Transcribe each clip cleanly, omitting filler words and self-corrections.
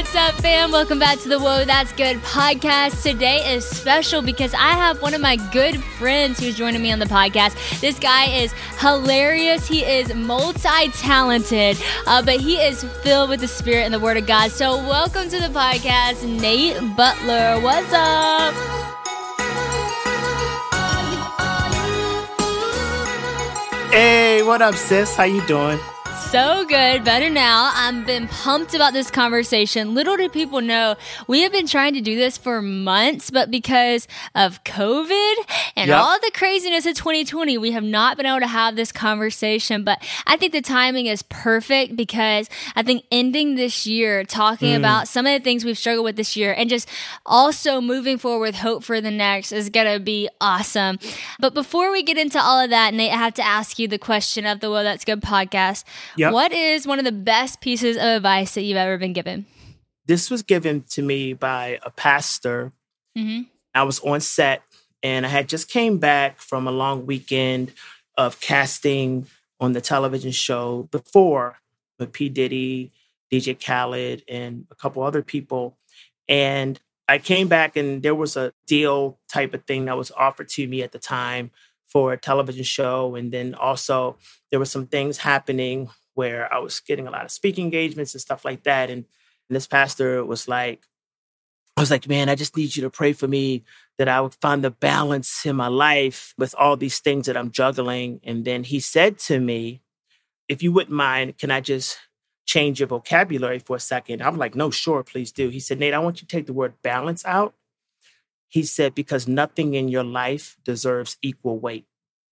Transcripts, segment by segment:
What's up, fam? Welcome back to the Whoa, That's Good podcast. Today is special because I have one of my good friends who's joining me on the podcast. This guy is hilarious. He is multi-talented, but he is filled with the Spirit and the Word of God. So welcome to the podcast, Nate Butler. What's up? Hey, what up, sis? How you doing? So good. Better now. I've been pumped about this conversation. Little do people know, we have been trying to do this for months, but because of COVID and all the craziness of 2020, we have not been able to have this conversation. But I think the timing is perfect because I think ending this year, talking about some of the things we've struggled with this year and just also moving forward with hope for the next is going to be awesome. But before we get into all of that, Nate, I have to ask you the question of the Whoa, That's Good podcast. Yep. What is one of the best pieces of advice that you've ever been given? This was given to me by a pastor. Mm-hmm. I was on set and I had just came back from a long weekend of casting on the television show before with P. Diddy, DJ Khaled, and a couple other people. And I came back and there was a deal type of thing that was offered to me at the time for a television show. And then also there were some things happening where I was getting a lot of speaking engagements and stuff like that. And this pastor was like, I was like, man, I just need you to pray for me that I would find the balance in my life with all these things that I'm juggling. And then he said to me, if you wouldn't mind, can I just change your vocabulary for a second? I'm like, no, sure, please do. He said, Nate, I want you to take the word balance out. He said, because nothing in your life deserves equal weight.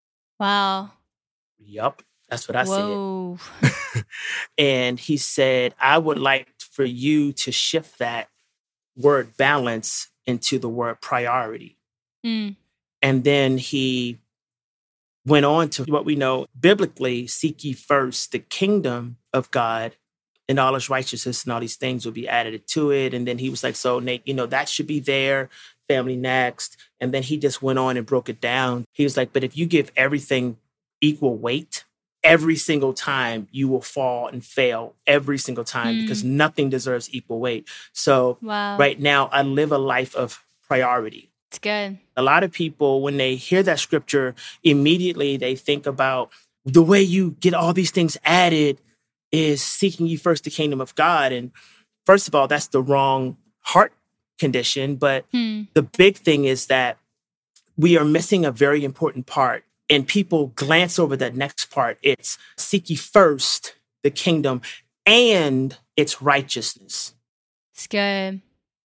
Wow. Yup. That's what I Whoa. said. And he said, I would like for you to shift that word balance into the word priority. And then he went on to what we know biblically, seek ye first the kingdom of God and all his righteousness and all these things will be added to it. And then he was like, so Nate, that should be there, family next. And then he just went on and broke it down. He was like, but if you give everything equal weight, every single time you will fall and fail every single time because nothing deserves equal weight. So right now I live a life of priority. It's good. A lot of people, when they hear that scripture, immediately they think about the way you get all these things added is seeking ye first the kingdom of God. And first of all, that's the wrong heart condition. But the big thing is that we are missing a very important part. And people glance over that next part. It's seek ye first the kingdom and its righteousness. It's good.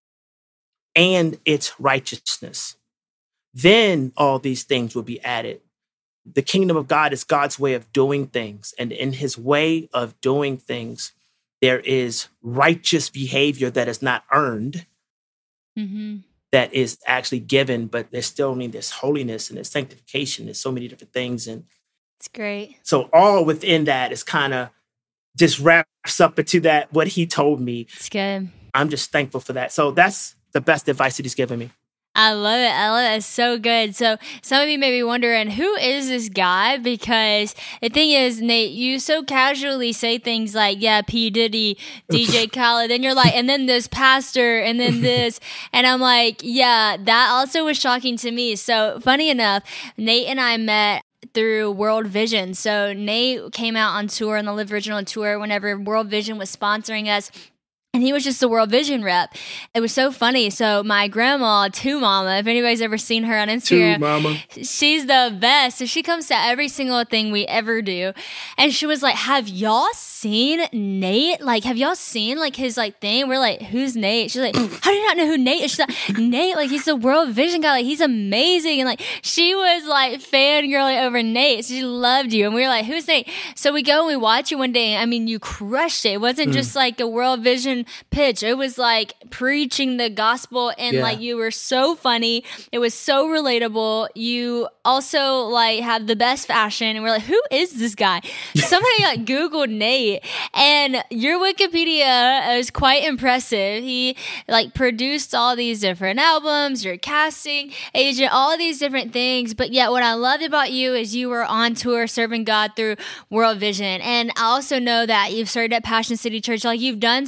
And its righteousness. Then all these things will be added. The kingdom of God is God's way of doing things. And in his way of doing things, there is righteous behavior that is not earned. That is actually given, but there's still this holiness and there's sanctification. There's so many different things. And it's great. So all within that is kind of just wraps up into that, what he told me. It's good. I'm just thankful for that. So that's the best advice that he's given me. I love it. I love it. It's so good. So some of you may be wondering, who is this guy? Because the thing is, Nate, you so casually say things like, yeah, P. Diddy, DJ Khaled, and you're like, and then this pastor, and then this. And I'm like, yeah, that also was shocking to me. So funny enough, Nate and I met through World Vision. So Nate came out on tour on the Live Original tour whenever World Vision was sponsoring us. And he was just the World Vision rep. It was so funny. So my grandma, Two Mama, if anybody's ever seen her on Instagram, Two Mama, she's the best. So she comes to every single thing we ever do. And she was like, have y'all seen Nate? Like, have y'all seen like his like thing? We're like, who's Nate? She's like, how do you not know who Nate is? She's like, Nate, like he's the World Vision guy. Like he's amazing. And like, she was like fangirling over Nate. She loved you. And we were like, who's Nate? So we go and we watch you one day. I mean, you crushed it. It wasn't just like a World Vision pitch. It was like preaching the gospel and like you were so funny. It was so relatable. You also like have the best fashion and we're like, who is this guy? Somebody like Googled Nate and your Wikipedia is quite impressive. He like produced all these different albums, your casting agent, all these different things. But yet what I loved about you is you were on tour serving God through World Vision. And I also know that you've started at Passion City Church. Like you've done so many different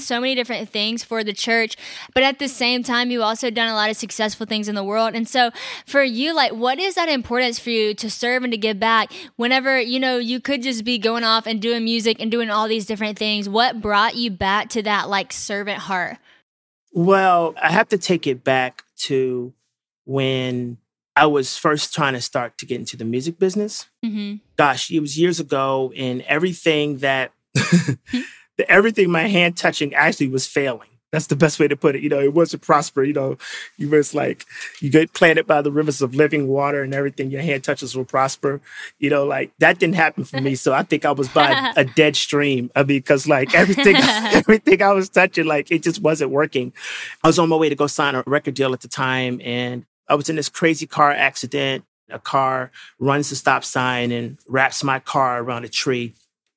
different things for the church, but at the same time, you've also done a lot of successful things in the world. And so for you, like, what is that importance for you to serve and to give back whenever, you could just be going off and doing music and doing all these different things? What brought you back to that like servant heart? Well, I have to take it back to when I was first trying to start to get into the music business. Mm-hmm. Gosh, it was years ago, and everything that everything my hand touching actually was failing. That's the best way to put it. It wasn't prosper. You was like, you get planted by the rivers of living water and everything your hand touches will prosper. Like that didn't happen for me. So I think I was by a dead stream. I mean, because like everything I was touching, like it just wasn't working. I was on my way to go sign a record deal at the time, and I was in this crazy car accident. A car runs the stop sign and wraps my car around a tree.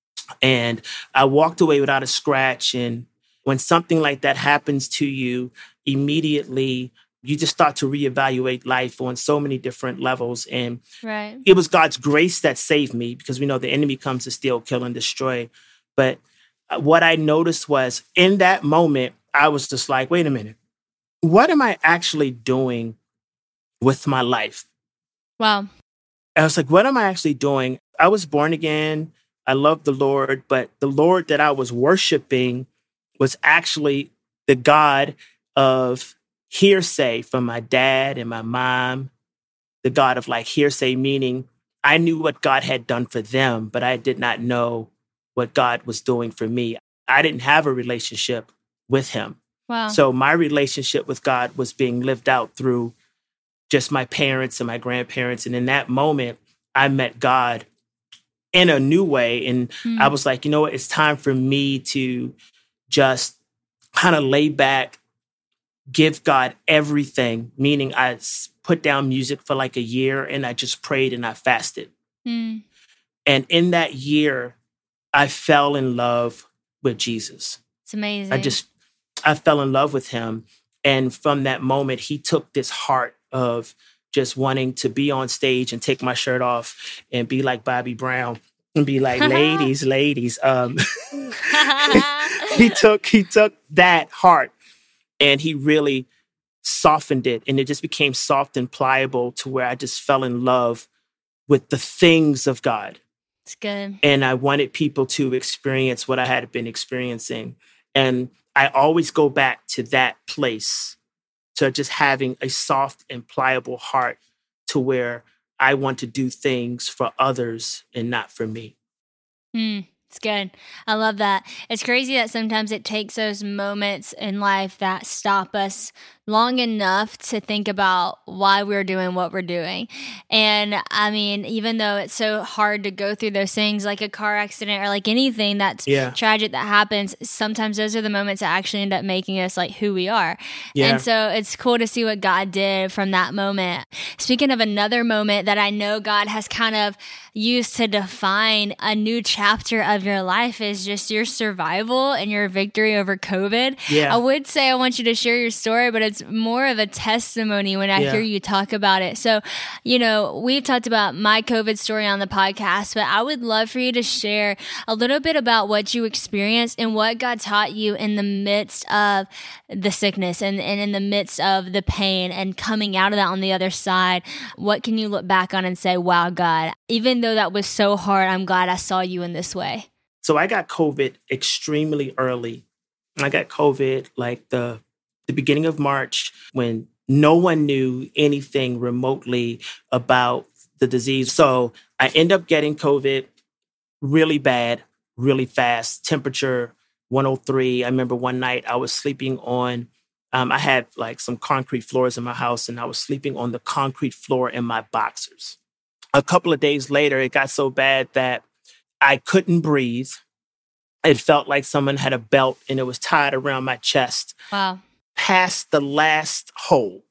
And I walked away without a scratch. And when something like that happens to you, immediately you just start to reevaluate life on so many different levels. And It was God's grace that saved me, because we know the enemy comes to steal, kill, and destroy. But what I noticed was in that moment, I was just like, wait a minute, what am I actually doing with my life? Wow. I was like, what am I actually doing? I was born again. I love the Lord, but the Lord that I was worshiping was actually the God of hearsay from my dad and my mom, the God of like hearsay, meaning I knew what God had done for them, but I did not know what God was doing for me. I didn't have a relationship with him. Wow. So my relationship with God was being lived out through just my parents and my grandparents. And in that moment, I met God in a new way. And I was like, you know what? It's time for me to just kind of lay back, give God everything, meaning I put down music for like a year and I just prayed and I fasted. And in that year, I fell in love with Jesus. It's amazing. I fell in love with him. And from that moment, he took this heart of just wanting to be on stage and take my shirt off and be like Bobby Brown and be like, ladies. He took that heart and he really softened it. And it just became soft and pliable to where I just fell in love with the things of God. It's good. And I wanted people to experience what I had been experiencing. And I always go back to that place, to just having a soft and pliable heart to where I want to do things for others and not for me. It's good. I love that. It's crazy that sometimes it takes those moments in life that stop us long enough to think about why we're doing what we're doing. And I mean, even though it's so hard to go through those things like a car accident or like anything that's tragic that happens, sometimes those are the moments that actually end up making us like who we are. Yeah. And so it's cool to see what God did from that moment. Speaking of another moment that I know God has kind of used to define a new chapter of your life is just your survival and your victory over COVID. Yeah. I would say I want you to share your story, but it's more of a testimony when I hear you talk about it. So, we've talked about my COVID story on the podcast, but I would love for you to share a little bit about what you experienced and what God taught you in the midst of the sickness and in the midst of the pain and coming out of that on the other side. What can you look back on and say, wow, God, even though that was so hard, I'm glad I saw you in this way? So I got COVID extremely early. I got COVID like the beginning of March when no one knew anything remotely about the disease. So I end up getting COVID really bad, really fast, temperature 103. I remember one night I was sleeping on, I had like some concrete floors in my house and I was sleeping on the concrete floor in my boxers. A couple of days later, it got so bad that I couldn't breathe. It felt like someone had a belt and it was tied around my chest. Wow. Past the last hole.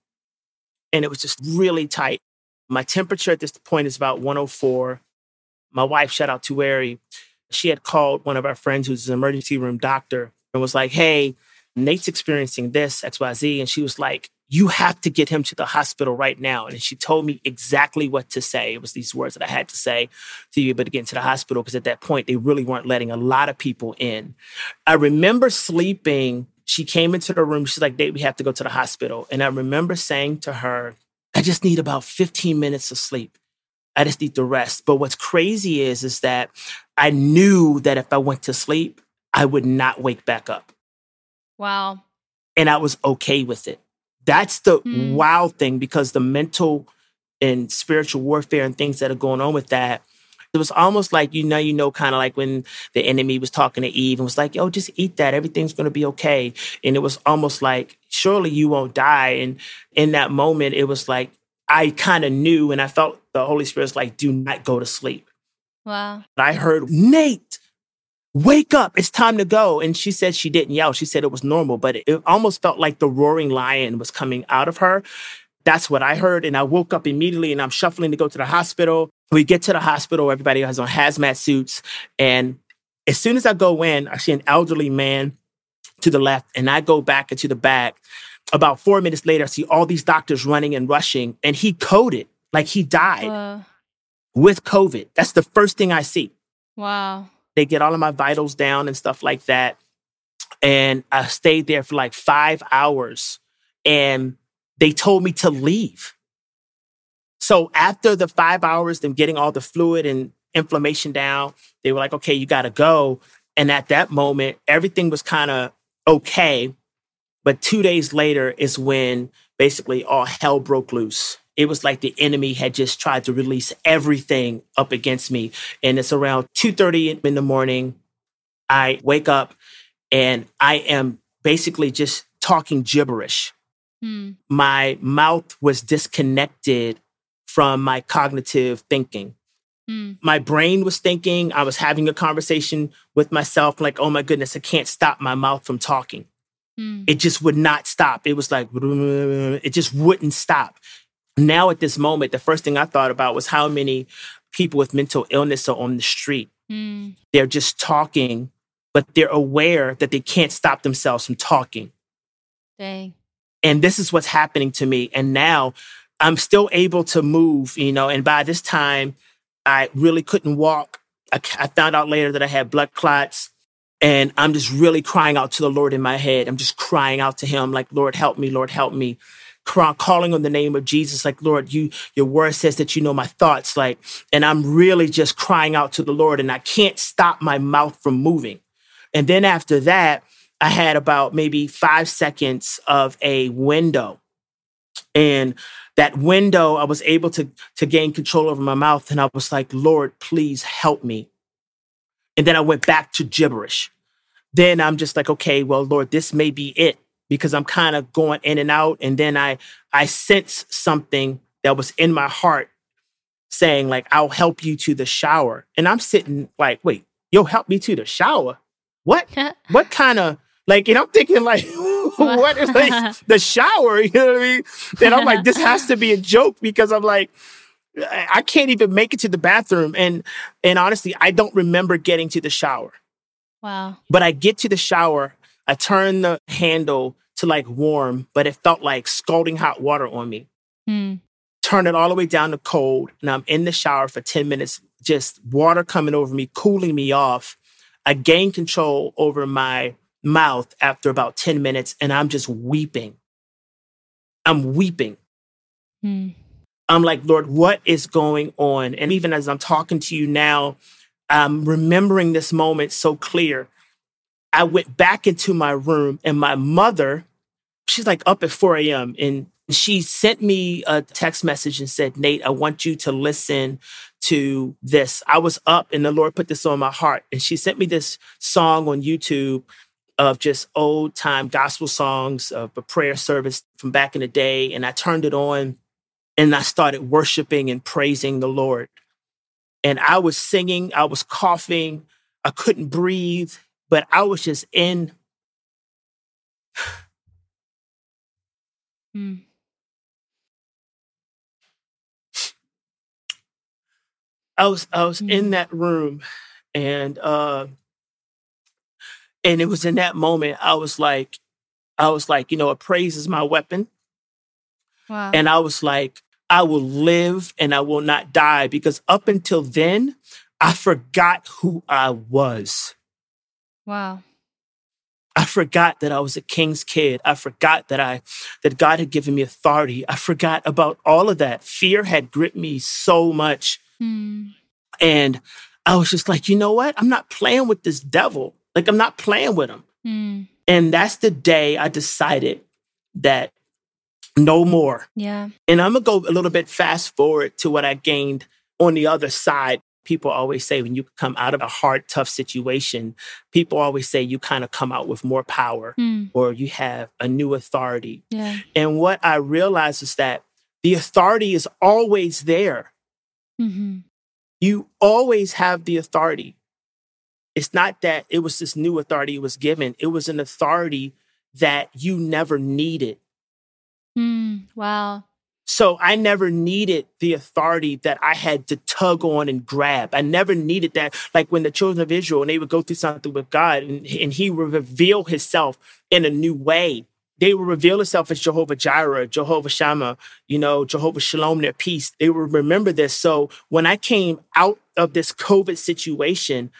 And it was just really tight. My temperature at this point is about 104. My wife, shout out to Ari, she had called one of our friends who's an emergency room doctor and was like, hey, Nate's experiencing this, XYZ. And she was like, you have to get him to the hospital right now. And she told me exactly what to say. It was these words that I had to say to be able to get into the hospital because at that point, they really weren't letting a lot of people in. I remember sleeping She came into the room. She's like, Nate, we have to go to the hospital. And I remember saying to her, I just need about 15 minutes of sleep. I just need to rest. But what's crazy is that I knew that if I went to sleep, I would not wake back up. Wow. And I was okay with it. That's the wild thing, because the mental and spiritual warfare and things that are going on with that, it was almost like, kind of like when the enemy was talking to Eve and was like, yo, just eat that. Everything's going to be okay. And it was almost like, surely you won't die. And in that moment, it was like, I kind of knew, and I felt the Holy Spirit's like, do not go to sleep. Wow. I heard, Nate, wake up. It's time to go. And she said she didn't yell. She said it was normal, but it almost felt like the roaring lion was coming out of her. That's what I heard. And I woke up immediately and I'm shuffling to go to the hospital. We get to the hospital. Everybody has on hazmat suits. And as soon as I go in, I see an elderly man to the left and I go back into the back. About 4 minutes later, I see all these doctors running and rushing, and he coded, like he died with COVID. That's the first thing I see. Wow. They get all of my vitals down and stuff like that. And I stayed there for like 5 hours, and they told me to leave. So after the 5 hours, them getting all the fluid and inflammation down, they were like, okay, you got to go. And at that moment, everything was kind of okay. But 2 days later is when basically all hell broke loose. It was like the enemy had just tried to release everything up against me. And it's around 2:30 in the morning. I wake up and I am basically just talking gibberish. My mouth was disconnected from my cognitive thinking. My brain was thinking. I was having a conversation with myself like, oh my goodness, I can't stop my mouth from talking. It just would not stop. It was like, it just wouldn't stop. Now at this moment, the first thing I thought about was how many people with mental illness are on the street. They're just talking, but they're aware that they can't stop themselves from talking. Dang. And this is what's happening to me. And now I'm still able to move, and by this time, I really couldn't walk. I found out later that I had blood clots. And I'm just really crying out to the Lord in my head. I'm just crying out to him like, Lord, help me, Lord, help me. Calling on the name of Jesus, like, Lord, your word says that you know my thoughts. Like, and I'm really just crying out to the Lord, and I can't stop my mouth from moving. And then after that, I had about maybe 5 seconds of a window. And that window, I was able to gain control over my mouth. And I was like, Lord, please help me. And then I went back to gibberish. Then I'm just like, okay, well, Lord, this may be it, because I'm kind of going in and out. And then I sense something that was in my heart saying like, I'll help you to the shower. And I'm sitting like, wait, you'll help me to the shower? What? What kind of, like, and I'm thinking like, what is like the shower? You know what I mean? Then I'm like, this has to be a joke, because I'm like, I can't even make it to the bathroom. And honestly, I don't remember getting to the shower. Wow. But I get to the shower. I turn the handle to like warm, but it felt like scalding hot water on me. Turn it all the way down to cold. And I'm in the shower for 10 minutes, just water coming over me, cooling me off. I gain control over my mouth after about 10 minutes, and I'm just weeping. I'm weeping. I'm like, Lord, what is going on? And even as I'm talking to you now, I'm remembering this moment so clear. I went back into my room, and my mother, she's like up at 4 a.m. and she sent me a text message and said, Nate, I want you to listen to this. I was up and the Lord put this on my heart. And she sent me this song on YouTube of just old time gospel songs of a prayer service from back in the day. And I turned it on and I started worshiping and praising the Lord. And I was singing, I was coughing, I couldn't breathe, but I was just in. I was in that room, and it was in that moment I was like, a praise is my weapon. Wow. And I was like, I will live and I will not die, because up until then, I forgot who I was. Wow. I forgot that I was a king's kid. I forgot that God had given me authority. I forgot about all of that. Fear had gripped me so much. And I was just like, you know what? I'm not playing with this devil. Like, I'm not playing with him. And that's the day I decided that no more. Yeah. And I'm going to go a little bit fast forward to what I gained on the other side. People always say when you come out of a hard, tough situation, people always say you kind of come out with more power or you have a new authority. Yeah. And what I realized is that the authority is always there. You always have the authority. It's not that it was this new authority it was given. It was an authority that you never needed. Wow. So I never needed the authority that I had to tug on and grab. I never needed that. Like when the children of Israel, and they would go through something with God and he would reveal himself in a new way. They would reveal himself as Jehovah Jireh, Jehovah Shammah, Jehovah Shalom, their peace. They would remember this. So when I came out of this COVID situation,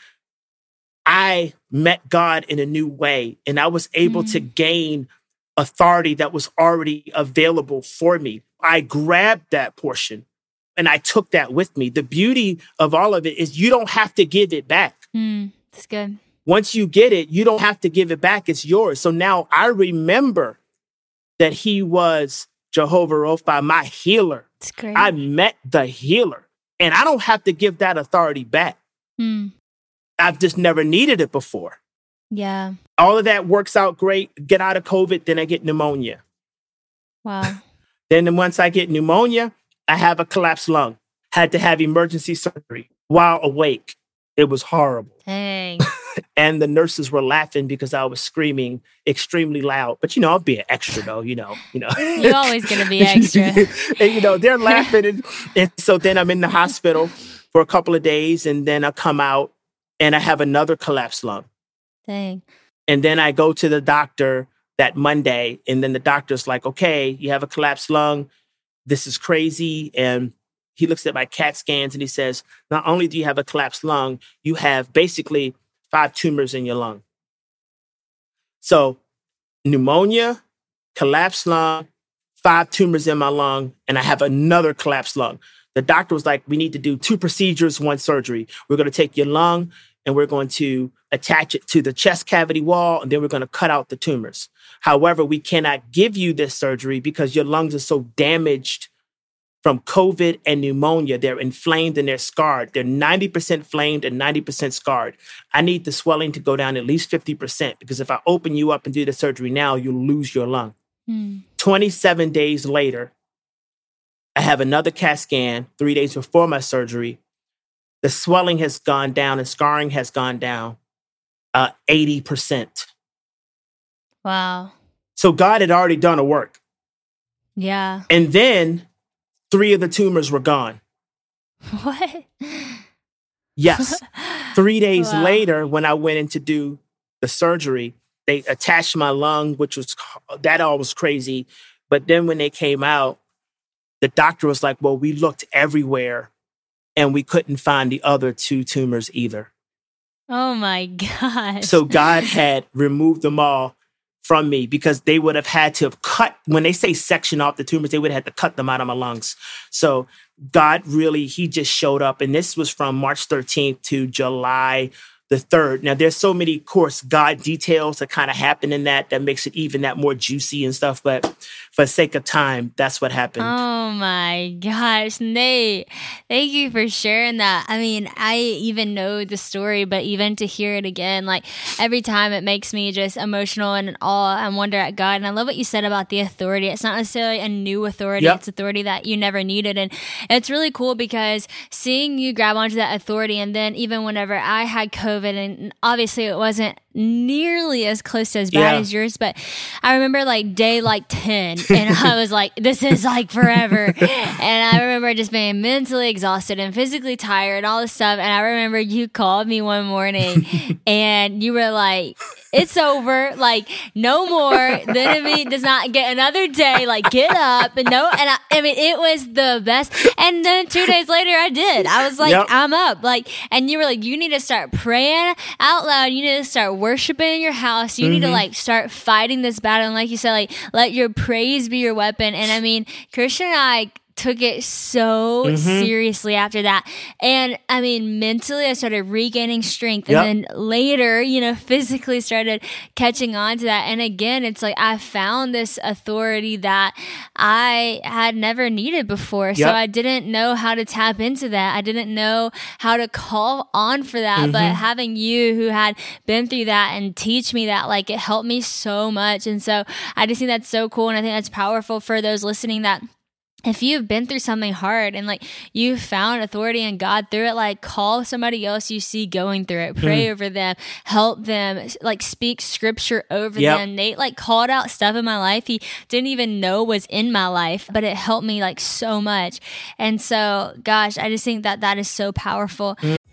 I met God in a new way, and I was able to gain authority that was already available for me. I grabbed that portion and I took that with me. The beauty of all of it is you don't have to give it back. That's good. Once you get it, you don't have to give it back. It's yours. So now I remember that he was Jehovah Rapha, my healer. That's great. I met the healer, and I don't have to give that authority back. I've just never needed it before. Yeah. All of that works out great. Get out of COVID, then I get pneumonia. Wow. Then once I get pneumonia, I have a collapsed lung. Had to have emergency surgery while awake. It was horrible. Dang. And the nurses were laughing because I was screaming extremely loud. But, I'll be an extra, though, You're always going to be extra. And, they're laughing. And so then I'm in the hospital for a couple of days. And then I come out and I have another collapsed lung. Dang. And then I go to the doctor that Monday. And then the doctor's like, okay, you have a collapsed lung. This is crazy. And he looks at my CAT scans and he says, not only do you have a collapsed lung, you have basically 5 tumors in your lung. So pneumonia, collapsed lung, 5 tumors in my lung, and I have another collapsed lung. The doctor was like, we need to do 2 procedures, 1 surgery. We're going to take your lung and we're going to attach it to the chest cavity wall, and then we're going to cut out the tumors. However, we cannot give you this surgery because your lungs are so damaged from COVID and pneumonia. They're inflamed and they're scarred. They're 90% inflamed and 90% scarred. I need the swelling to go down at least 50% because if I open you up and do the surgery now, you'll lose your lung. 27 days later, I have another CAT scan 3 days before my surgery. The swelling has gone down and scarring has gone down 80%. Wow. So God had already done a work. Yeah. And then 3 of the tumors were gone. What? Yes. 3 days later, when I went in to do the surgery, they attached my lung, that all was crazy. But then when they came out, the doctor was like, well, we looked everywhere and we couldn't find the other 2 tumors either. Oh my God. So God had removed them all from me because they would have had to have cut, when they say section off the tumors, they would have had to cut them out of my lungs. So God really, he just showed up. And this was from March 13th to July the 3rd. Now, there's so many, of course, God details that kind of happen in that makes it even that more juicy and stuff. But for the sake of time, that's what happened. Oh my gosh, Nate. Thank you for sharing that. I mean, I even know the story, but even to hear it again, like every time it makes me just emotional and in awe and wonder at God. And I love what you said about the authority. It's not necessarily a new authority. Yep. It's authority that you never needed. And it's really cool because seeing you grab onto that authority, and then even whenever I had COVID, and obviously it wasn't nearly as close to as bad as yours, but I remember like day 10 and I was like, this is like forever. And I remember just being mentally exhausted and physically tired and all this stuff. And I remember you called me one morning and you were like, it's over. Like, no more. The enemy does not get another day. Like, get up. And I mean, it was the best. And then 2 days later, I did. I was like, I'm up. Like, and you were like, you need to start praying saying out loud, you need to start worshiping in your house. You need to like start fighting this battle. And like you said, like let your praise be your weapon. And I mean, Christian and I took it so seriously after that. And I mean, mentally, I started regaining strength. And then later, you know, physically started catching on to that. And again, it's like I found this authority that I had never needed before. So I didn't know how to tap into that. I didn't know how to call on for that. But having you who had been through that and teach me that, like, it helped me so much. And so I just think that's so cool. And I think that's powerful for those listening, that if you've been through something hard and like you found authority in God through it, like call somebody else you see going through it, pray over them, help them, like speak scripture over them. Nate like called out stuff in my life he didn't even know was in my life, but it helped me like so much. And so, gosh, I just think that that is so powerful.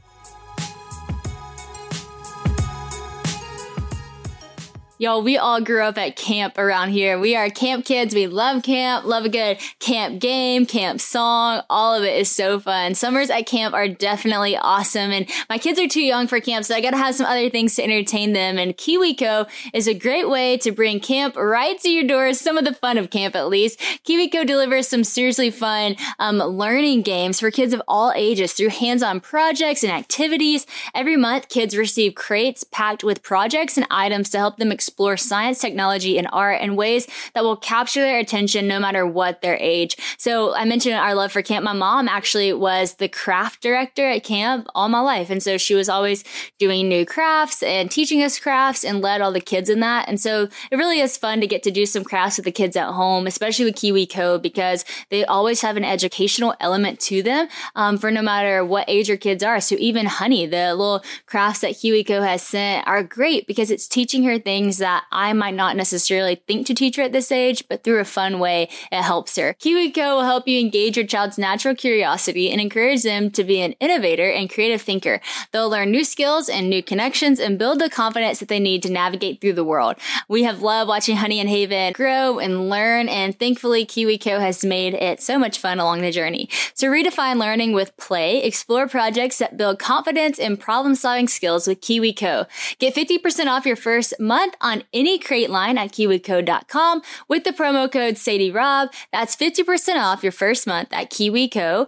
Y'all, we all grew up at camp around here. We are camp kids. We love camp, love a good camp game, camp song. All of it is so fun. Summers at camp are definitely awesome. And my kids are too young for camp, so I got to have some other things to entertain them. And KiwiCo is a great way to bring camp right to your doors. Some of the fun of camp, at least. KiwiCo delivers some seriously fun learning games for kids of all ages through hands-on projects and activities. Every month, kids receive crates packed with projects and items to help them explore science, technology, and art in ways that will capture their attention no matter what their age. So I mentioned our love for camp. My mom actually was the craft director at camp all my life. And so she was always doing new crafts and teaching us crafts and led all the kids in that. And so it really is fun to get to do some crafts with the kids at home, especially with KiwiCo, because they always have an educational element to them for no matter what age your kids are. So even Honey, the little crafts that KiwiCo has sent, are great because it's teaching her things that I might not necessarily think to teach her at this age, but through a fun way, it helps her. KiwiCo will help you engage your child's natural curiosity and encourage them to be an innovator and creative thinker. They'll learn new skills and new connections and build the confidence that they need to navigate through the world. We have loved watching Honey and Haven grow and learn, and thankfully KiwiCo has made it so much fun along the journey. So redefine learning with play, explore projects that build confidence and problem-solving skills with KiwiCo. Get 50% off your first month on any crate line at KiwiCo.com with the promo code SadieRob. That's 50% off your first month at KiwiCo,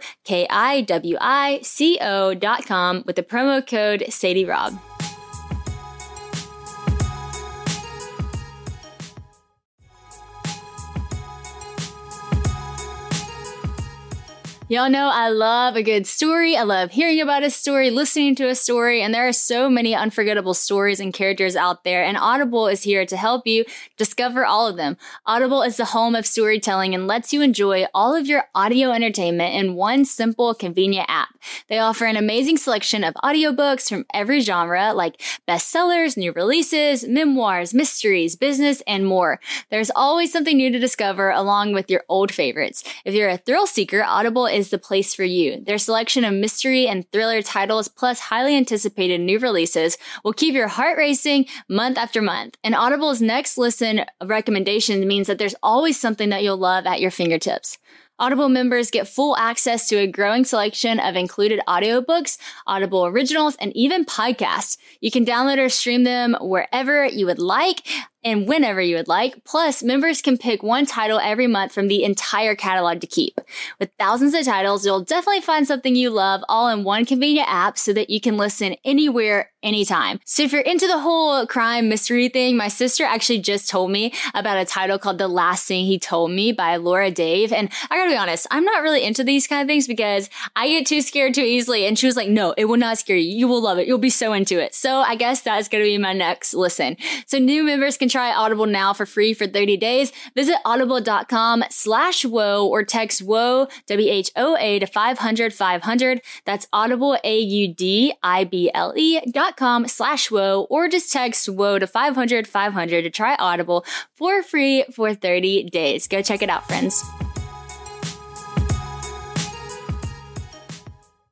KiwiCo.com with the promo code SadieRob. Y'all know I love a good story. I love hearing about a story, listening to a story, and there are so many unforgettable stories and characters out there, and Audible is here to help you discover all of them. Audible is the home of storytelling and lets you enjoy all of your audio entertainment in one simple, convenient app. They offer an amazing selection of audiobooks from every genre, like bestsellers, new releases, memoirs, mysteries, business, and more. There's always something new to discover along with your old favorites. If you're a thrill seeker, Audible is the place for you. Their selection of mystery and thriller titles plus highly anticipated new releases will keep your heart racing month after month. And Audible's next listen recommendation means that there's always something that you'll love at your fingertips. Audible members get full access to a growing selection of included audiobooks, Audible originals, and even podcasts. You can download or stream them wherever you would like and whenever you would like. Plus, members can pick one title every month from the entire catalog to keep. With thousands of titles, you'll definitely find something you love all in one convenient app so that you can listen anywhere, anytime. So if you're into the whole crime mystery thing, my sister actually just told me about a title called The Last Thing He Told Me by Laura Dave. And I gotta be honest, I'm not really into these kind of things because I get too scared too easily. And she was like, no, it will not scare you. You will love it. You'll be so into it. So I guess that's gonna be my next listen. So new members can try Audible now for free for 30 days. Visit audible.com/whoa or text whoa, WHOA to 500-500. That's audible, audible.com/whoa, or just text whoa to 500-500 to try Audible for free for 30 days. Go check it out, friends.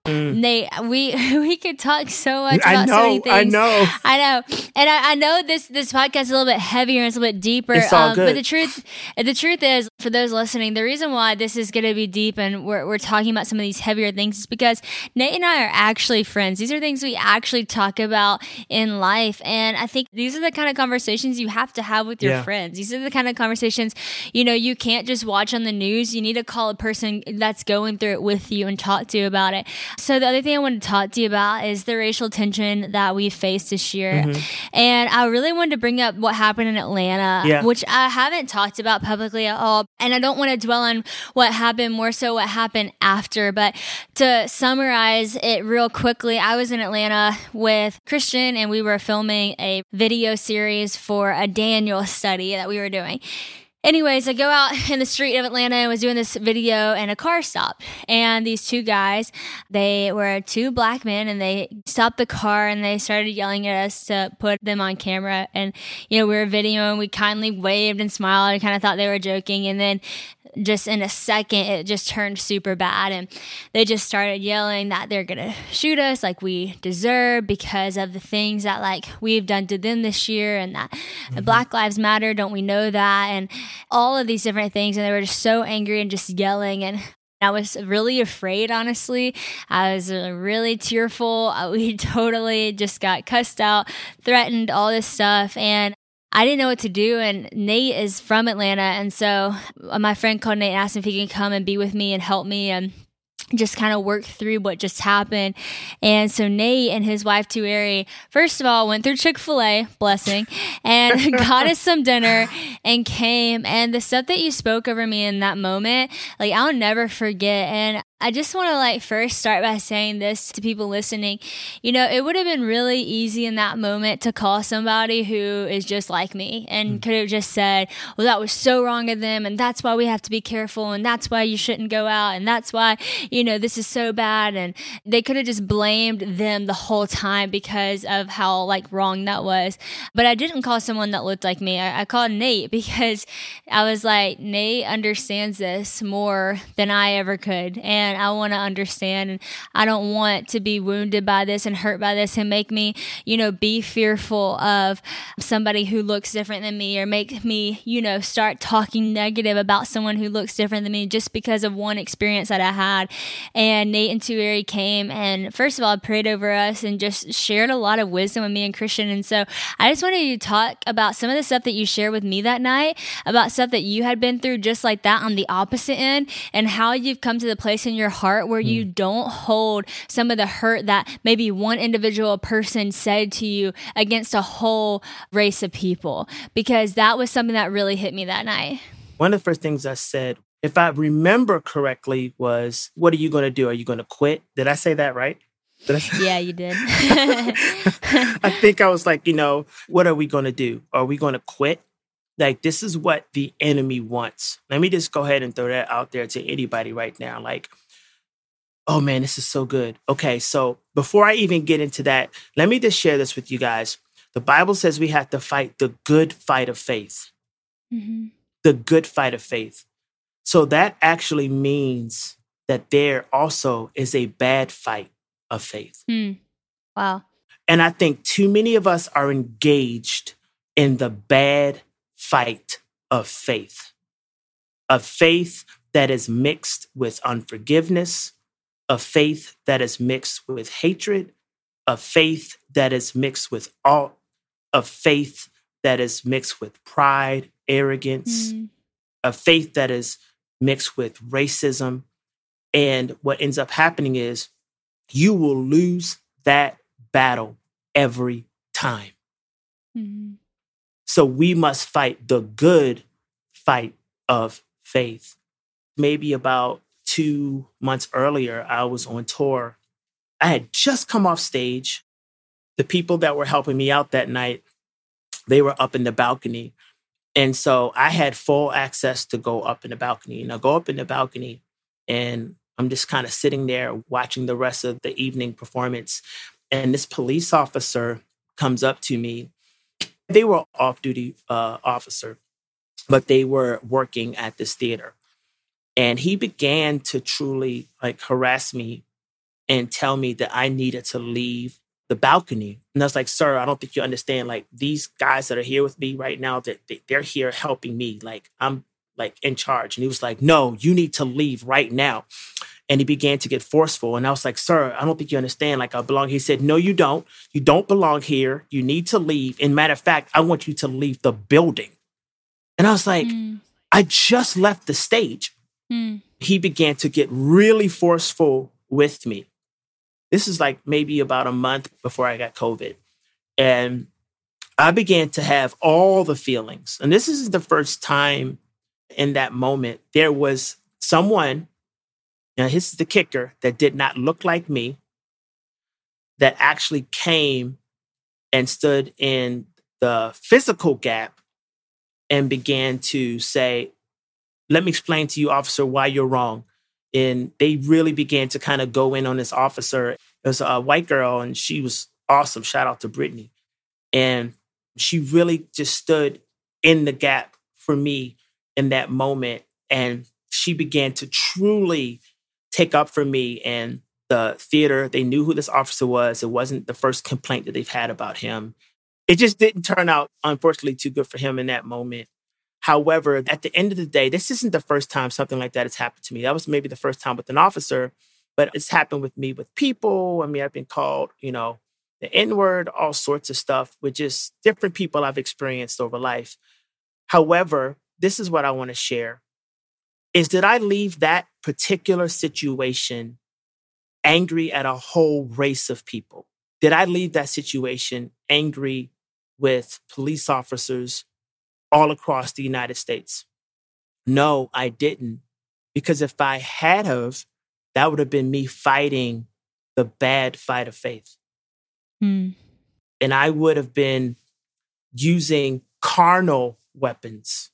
Nate, we could talk so much about so many things. I know. And I know this podcast is a little bit heavier and it's a little bit deeper. It's all good. But the truth is, for those listening, the reason why this is going to be deep and we're talking about some of these heavier things is because Nate and I are actually friends. These are things we actually talk about in life. And I think these are the kind of conversations you have to have with your friends. These are the kind of conversations, you can't just watch on the news. You need to call a person that's going through it with you and talk to you about it. So the other thing I want to talk to you about is the racial tension that we faced this year. And I really wanted to bring up what happened in Atlanta, which I haven't talked about publicly at all. And I don't want to dwell on what happened, more so what happened after. But to summarize it real quickly, I was in Atlanta with Christian and we were filming a video series for a Daniel study that we were doing. Anyways, I go out in the street of Atlanta and was doing this video and a car stopped. And these two guys, they were two black men and they stopped the car and they started yelling at us to put them on camera. And, we were videoing, we kindly waved and smiled and kind of thought they were joking. And then just in a second, it just turned super bad. And they just started yelling that they're going to shoot us like we deserve because of the things that like we've done to them this year and that Black Lives Matter. Don't we know that? And all of these different things. And they were just so angry and just yelling. And I was really afraid, honestly. I was really tearful. We totally just got cussed out, threatened, all this stuff. And I didn't know what to do, and Nate is from Atlanta, and so my friend called Nate and asked him if he could come and be with me and help me and just kind of work through what just happened. And so Nate and his wife, Tueri, first of all, went through Chick-fil-A, blessing, and got us some dinner and came. And the stuff that you spoke over me in that moment, like I'll never forget. And I just want to first start by saying this to people listening. It would have been really easy in that moment to call somebody who is just like me and could have just said, well, that was so wrong of them. And that's why we have to be careful. And that's why you shouldn't go out. And that's why, this is so bad. And they could have just blamed them the whole time because of how wrong that was. But I didn't call someone that looked like me. I called Nate because I was like, Nate understands this more than I ever could. And I want to understand, and I don't want to be wounded by this and hurt by this and make me, be fearful of somebody who looks different than me or make me, start talking negative about someone who looks different than me just because of one experience that I had. And Nate and Tueri came and first of all, prayed over us and just shared a lot of wisdom with me and Christian. And so I just wanted you to talk about some of the stuff that you shared with me that night, about stuff that you had been through just like that on the opposite end, and how you've come to the place in your heart where you don't hold some of the hurt that maybe one individual person said to you against a whole race of people, because that was something that really hit me that night. One of the first things I said, if I remember correctly, was, what are you going to do? Are you going to quit? Did I say that right? Yeah, you did. I think I was like, what are we going to do? Are we going to quit? This is what the enemy wants. Let me just go ahead and throw that out there to anybody right now. Oh man, this is so good. Okay, so before I even get into that, let me just share this with you guys. The Bible says we have to fight the good fight of faith. Mm-hmm. The good fight of faith. So that actually means that there also is a bad fight of faith. Wow. And I think too many of us are engaged in the bad fight of faith that is mixed with unforgiveness, a faith that is mixed with hatred, a faith that is mixed with a faith that is mixed with pride, arrogance, a faith that is mixed with racism. And what ends up happening is you will lose that battle every time. Mm-hmm. So we must fight the good fight of faith. Maybe about 2 months earlier, I was on tour. I had just come off stage. The people that were helping me out that night, they were up in the balcony. And so I had full access to go up in the balcony. And I go up in the balcony and I'm just kind of sitting there watching the rest of the evening performance. And this police officer comes up to me. They were off-duty officer, but they were working at this theater. And he began to truly harass me and tell me that I needed to leave the balcony. And I was like, sir, I don't think you understand. Like, these guys that are here with me right now, that they're here helping me. Like, I'm like in charge. And he was like, no, you need to leave right now. And he began to get forceful. And I was like, sir, I don't think you understand. Like, I belong. He said, no, you don't. You don't belong here. You need to leave. And matter of fact, I want you to leave the building. And I was like, I just left the stage. He began to get really forceful with me. This is like maybe about a month before I got COVID. And I began to have all the feelings. And this is the first time in that moment there was someone, now this is the kicker, that did not look like me, that actually came and stood in the physical gap and began to say, let me explain to you, officer, why you're wrong. And they really began to kind of go in on this officer. It was a white girl, and she was awesome. Shout out to Brittany. And she really just stood in the gap for me in that moment. And she began to truly take up for me. And the theater, they knew who this officer was. It wasn't the first complaint that they've had about him. It just didn't turn out, unfortunately, too good for him in that moment. However, at the end of the day, this isn't the first time something like that has happened to me. That was maybe the first time with an officer, but it's happened with me with people. I mean, I've been called, the N-word, all sorts of stuff with just different people I've experienced over life. However, this is what I want to share, is that I leave that particular situation angry at a whole race of people? Did I leave that situation angry with police officers all across the United States? No, I didn't. Because if I had of, that would have been me fighting the bad fight of faith. And I would have been using carnal weapons.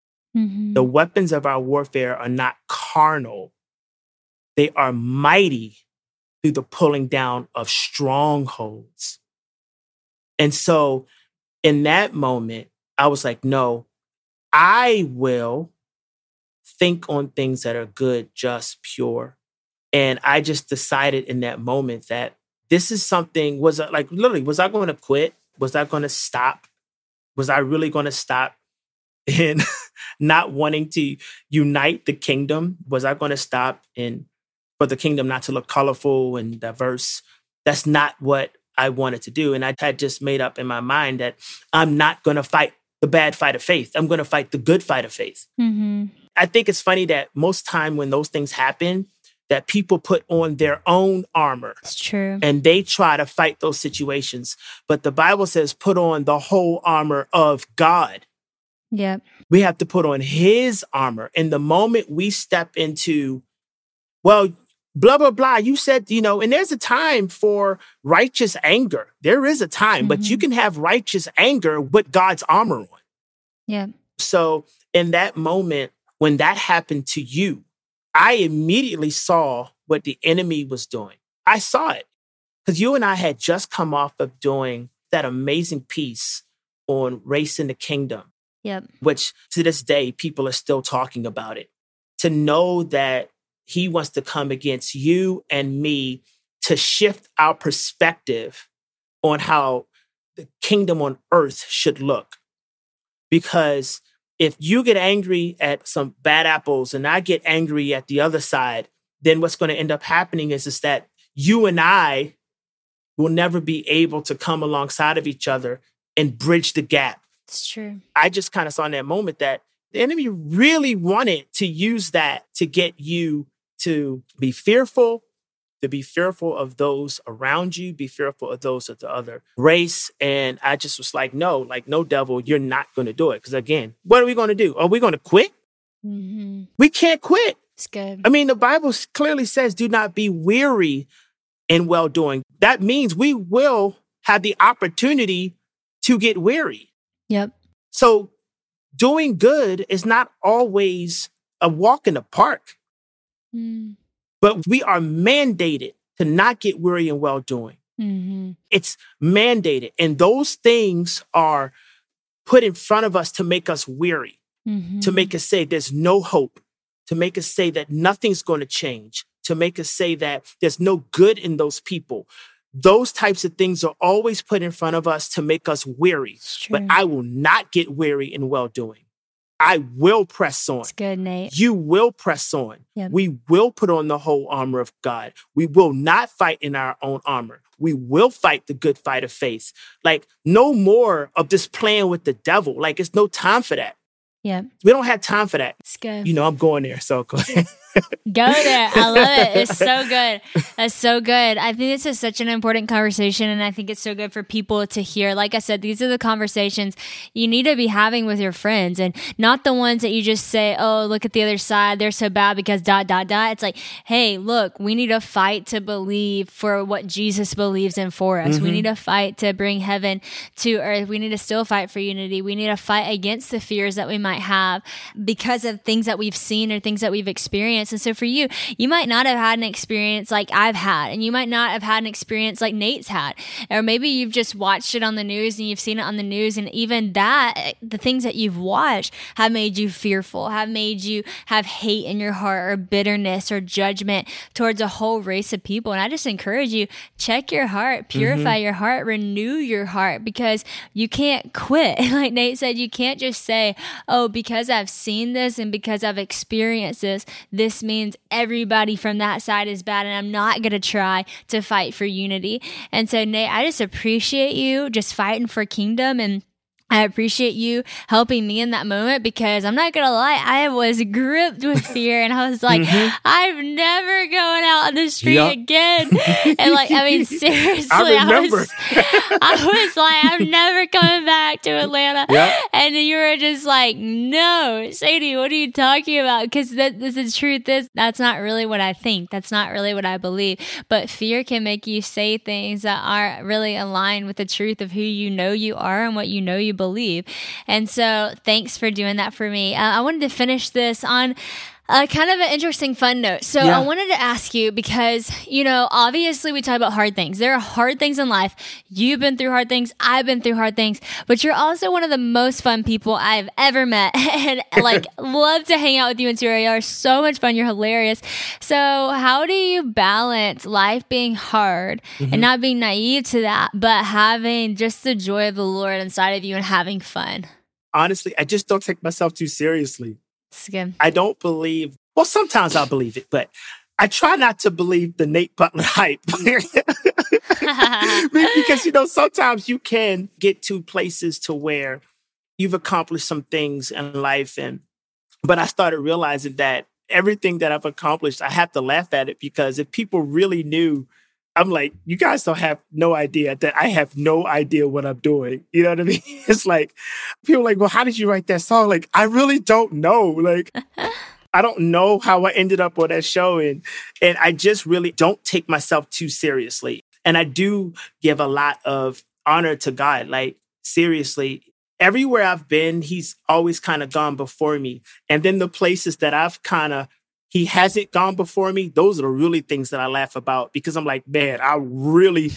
The weapons of our warfare are not carnal. They are mighty through the pulling down of strongholds. And so in that moment, I was like, no, I will think on things that are good, just, pure. And I just decided in that moment that this is something, was I going to quit? Was I going to stop? Was I really going to stop in not wanting to unite the kingdom? Was I going to stop for the kingdom not to look colorful and diverse? That's not what I wanted to do. And I had just made up in my mind that I'm not going to fight the bad fight of faith. I'm going to fight the good fight of faith. I think it's funny that most time when those things happen, that people put on their own armor. It's true. And they try to fight those situations. But the Bible says, put on the whole armor of God. Yep. We have to put on his armor. And the moment we step into, well, blah, blah, blah, you said, and there's a time for righteous anger. There is a time, but you can have righteous anger with God's armor on. Yeah. So in that moment, when that happened to you, I immediately saw what the enemy was doing. I saw it because you and I had just come off of doing that amazing piece on race in the kingdom. Yep. Which to this day, people are still talking about it. To know that he wants to come against you and me to shift our perspective on how the kingdom on earth should look. Because if you get angry at some bad apples and I get angry at the other side, then what's going to end up happening is that you and I will never be able to come alongside of each other and bridge the gap. It's true. I just kind of saw in that moment that the enemy really wanted to use that to get you to be fearful of those around you, be fearful of those of the other race. And I just was like, no, devil, you're not going to do it. Because again, what are we going to do? Are we going to quit? We can't quit. It's good. I mean, the Bible clearly says, do not be weary in well-doing. That means we will have the opportunity to get weary. Yep. So doing good is not always a walk in the park. But we are mandated to not get weary in well-doing. It's mandated. And those things are put in front of us to make us weary, to make us say there's no hope, to make us say that nothing's going to change, to make us say that there's no good in those people. Those types of things are always put in front of us to make us weary. But I will not get weary in well-doing. I will press on. It's good, Nate. You will press on. Yep. We will put on the whole armor of God. We will not fight in our own armor. We will fight the good fight of faith. Like, no more of this playing with the devil. Like, it's no time for that. Yeah. We don't have time for that. It's good. You know, I'm going there, so go ahead. Go there. I love it. It's so good. That's so good. I think this is such an important conversation, and I think it's so good for people to hear. Like I said, these are the conversations you need to be having with your friends, and not the ones that you just say, oh, look at the other side. They're so bad because ... It's like, hey, look, we need to fight to believe for what Jesus believes in for us. We need to fight to bring heaven to earth. We need to still fight for unity. We need to fight against the fears that we might have because of things that we've seen or things that we've experienced. And so for you, you might not have had an experience like I've had, and you might not have had an experience like Nate's had, or maybe you've just watched it on the news and you've seen it on the news, and even that, the things that you've watched have made you fearful, have made you have hate in your heart or bitterness or judgment towards a whole race of people. And I just encourage you, check your heart, purify your heart, renew your heart, because you can't quit. Like Nate said, you can't just say, oh, because I've seen this and because I've experienced this means everybody from that side is bad, and I'm not going to try to fight for unity. And so, Nate, I just appreciate you just fighting for kingdom, and I appreciate you helping me in that moment, because I'm not going to lie, I was gripped with fear, and I was like, I'm never going out on the street again. And like, I mean, seriously, I was like, I'm never coming back to Atlanta. And you were just like, no, Sadie, what are you talking about? Because this is truth. That's not really what I think. That's not really what I believe. But fear can make you say things that aren't really aligned with the truth of who you know you are and what you know you believe. And so thanks for doing that for me. I wanted to finish this on kind of an interesting fun note. So I wanted to ask you, because, you know, obviously we talk about hard things. There are hard things in life. You've been through hard things. I've been through hard things, but you're also one of the most fun people I've ever met, and like love to hang out with you and Tori. You are so much fun. You're hilarious. So how do you balance life being hard and not being naive to that, but having just the joy of the Lord inside of you and having fun? Honestly, I just don't take myself too seriously. It's good. I don't believe, well, sometimes I'll believe it, but I try not to believe the Nate Butler hype. Because, you know, sometimes you can get to places to where you've accomplished some things in life. But I started realizing that everything that I've accomplished, I have to laugh at it, because if people really knew, I'm like, you guys don't have no idea that I have no idea what I'm doing. You know what I mean? It's like, people are like, well, how did you write that song? Like, I really don't know. Like, I don't know how I ended up on that show. And I just really don't take myself too seriously. And I do give a lot of honor to God. Like, seriously, everywhere I've been, he's always kind of gone before me. And then the places that he hasn't gone before me, those are the really things that I laugh about, because I'm like, man, I really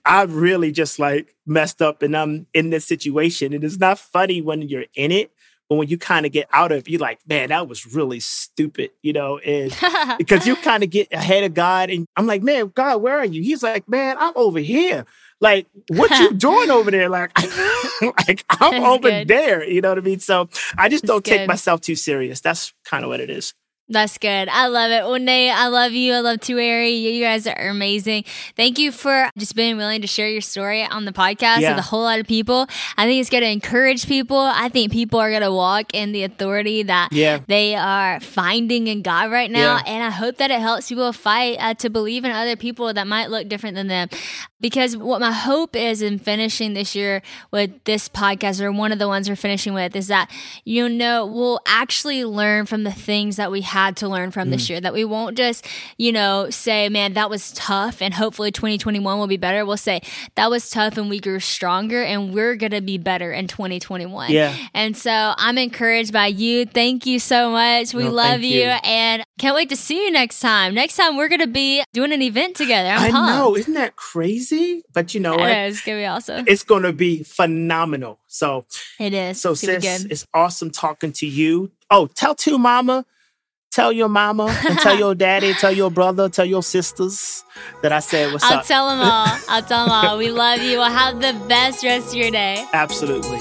just like messed up and I'm in this situation. And it's not funny when you're in it, but when you kind of get out of it, you're like, man, that was really stupid, you know, and because you kind of get ahead of God. And I'm like, man, God, where are you? He's like, man, I'm over here. Like, what you doing over there? Like, I'm over there. You know what I mean? So I just don't take myself too serious. That's kind of what it is. That's good. I love it. Well, Nate, I love you. I love Tueri. You guys are amazing. Thank you for just being willing to share your story on the podcast with a whole lot of people. I think it's going to encourage people. I think people are going to walk in the authority that they are finding in God right now. And I hope that it helps people fight to believe in other people that might look different than them. Because what my hope is in finishing this year with this podcast, or one of the ones we're finishing with, is that, you know, we'll actually learn from the things that we had to learn from this year. That we won't just, you know, say, man, that was tough and hopefully 2021 will be better. We'll say, that was tough and we grew stronger and we're going to be better in 2021. And so I'm encouraged by you. Thank you so much. We love you. And can't wait to see you next time. Next time we're going to be doing an event together. I'm pumped. know. Isn't that crazy? But you know what? It's going to be awesome. It's going to be phenomenal. So it is. So sis, it's awesome talking to you. Oh, tell tell your mama and tell your daddy, tell your brother, tell your sisters that I said what's up. I'll tell them all. I'll tell them all. We love you. Well, have the best rest of your day. Absolutely.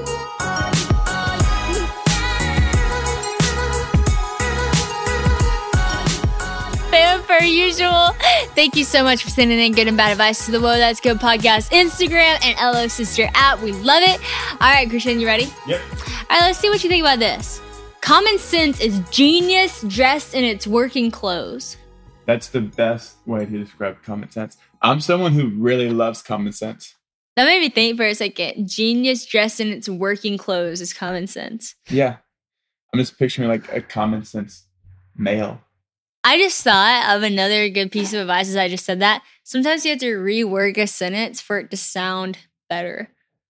Per usual, thank you so much for sending in good and bad advice to the Whoa That's Good podcast Instagram and LO Sister app. We love it. All right, Christian, you ready? Yep. All right, let's see what you think about this. Common sense is genius dressed in its working clothes. That's the best way to describe common sense. I'm someone who really loves common sense. That made me think for a second. Genius dressed in its working clothes is common sense. Yeah. I'm just picturing like a common sense male. I just thought of another good piece of advice as I just said that. Sometimes you have to rework a sentence for it to sound better.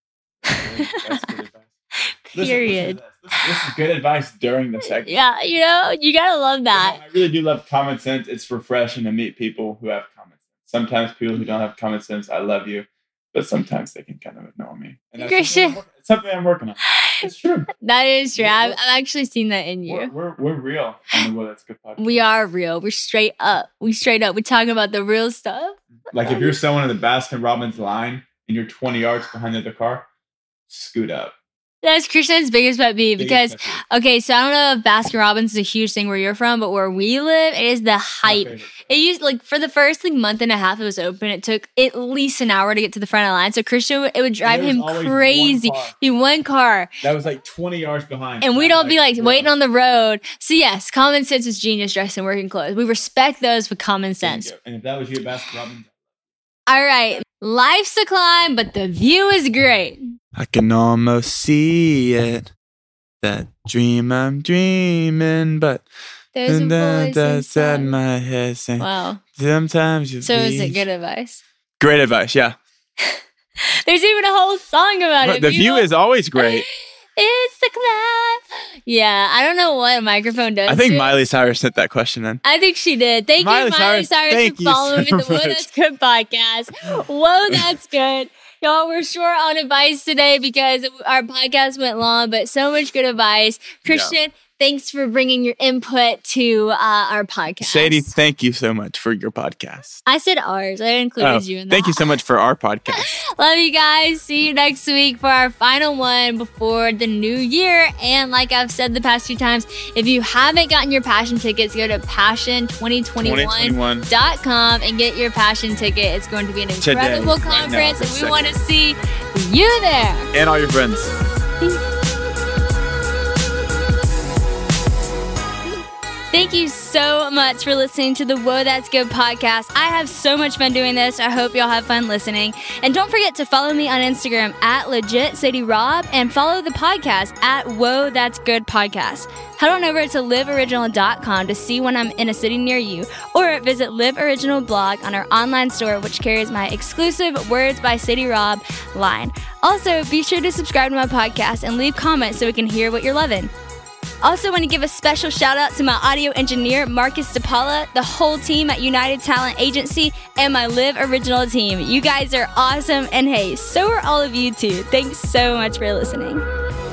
That's good advice. Period. This is good advice during the segment. Yeah, you gotta love that. I really do love common sense. It's refreshing to meet people who have common sense. Sometimes people who don't have common sense, I love you. But sometimes they can kind of annoy me. And that's Christian. It's something I'm working on. It's true. That is true. I've actually seen that in you. We're real on the Whoa That's Good podcast. We are real. We're straight up. We're talking about the real stuff. Like if you're someone in the Baskin Robbins line and you're 20 yards behind the other car, scoot up. That's Christian's biggest pet peeve because, okay, so I don't know if Baskin Robbins is a huge thing where you're from, but where we live, it is the hype. It used, like, for the first, like, month and a half it was open, it took at least an hour to get to the front of the line. So Christian, it would drive him crazy. One car. That was like 20 yards behind. And we'd all be like waiting on the road. So yes, common sense is genius dressed in working clothes. We respect those with common sense. And if that was you at Baskin Robbins. All right. Life's a climb, but the view is great. I can almost see it. That dream I'm dreaming, but there's a voice inside my head saying, wow. Sometimes you So is it good advice? Great advice, yeah. There's even a whole song about it. The view is always great. It's the climb. Yeah, I don't know what a microphone does. I think Miley Cyrus sent that question in. I think she did. Thank you, Miley Cyrus, for following the Whoa That's Good podcast. Whoa, that's good. Y'all, we're short on advice today because our podcast went long, but so much good advice. Christian, thanks for bringing your input to our podcast. Sadie, thank you so much for your podcast. I said ours. I included you in that. Thank you so much for our podcast. Love you guys. See you next week for our final one before the new year. And like I've said the past few times, if you haven't gotten your Passion tickets, go to passion2021.com and get your Passion ticket. It's going to be an incredible conference, and we want to see you there. And all your friends. Thank you so much for listening to the Whoa That's Good podcast. I have so much fun doing this. I hope y'all have fun listening. And don't forget to follow me on Instagram at LegitSadieRob and follow the podcast at Whoa That's Good podcast. Head on over to liveoriginal.com to see when I'm in a city near you, or visit Live Original blog on our online store, which carries my exclusive Words by Sadie Rob line. Also, be sure to subscribe to my podcast and leave comments so we can hear what you're loving. Also want to give a special shout out to my audio engineer, Marcus DePaula, the whole team at United Talent Agency, and my Live Original team. You guys are awesome, and hey, so are all of you too. Thanks so much for listening.